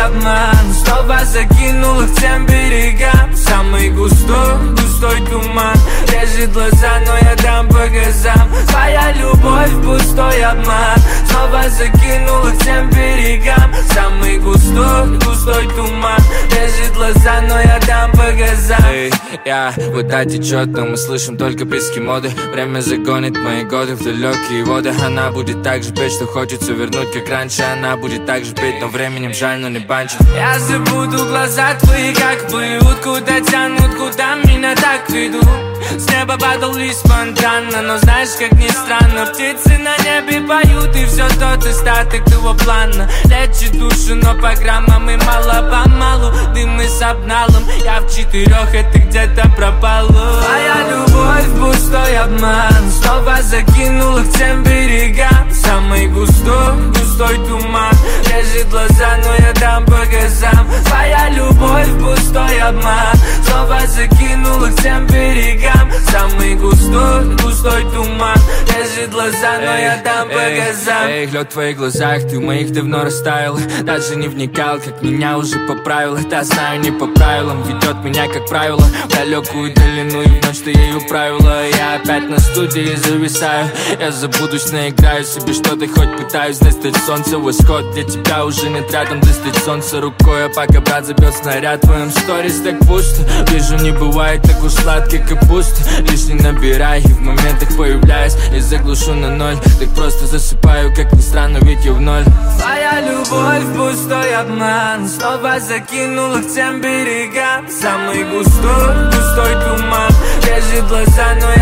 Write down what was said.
обман снова закинул их к тем берегам. Самый густой туман режет глаза, но я дам по газам. Твоя любовь пустой обман снова закинул их к тем берегам. Самый густой туман режет глаза, но я дам по газам. Вода течет, но мы слышим только писки моды. Время загонит мои годы в далекие воды. Она будет так же петь, что хочется вернуть, как раньше. Она будет так же петь, но временем жаль, но не банчит. Я забуду глаза твои, как плывут, куда тянут, куда меня так ведут. С неба падал лист спонтанно, но знаешь, как ни странно, птицы на небе поют, и все тот остаток твоего плана лечит душу, но по граммам и мало-помалу. Дым и с обналом, я в 4, и ты где-то пропала. Твоя любовь пустой обман снова закинул их к тем берегам. Самый густой туман режет глаза, но я дам по газам. Твоя любовь пустой обман снова закинул их к тем берегам. Самый густой туман режет глаза, но я дам по газам. Лед в твоих глазах, ты в моих давно растаял. Даже не вникал, как меня уже поправил. Да, знаю, не по правилам, ведет меня, как правило, в далекую долину, и вновь ты ею правила. Я опять на студии зависаю. Я забудочно играю себе что-то, хоть пытаюсь достать солнце. Восход, для тебя уже нет рядом, достать солнце рукой. А пока брат забил снаряд, в твоем сторис так пусто. Вижу, не бывает так уж сладкий капуста. Лишь не набирай, и в моментах появляюсь и заглушу на ноль. Так просто засыпаю, как ни странно, ведь я в ноль. Твоя любовь пустой обман снова закинул их к тем берегам. Самый густой туман режет глаза, но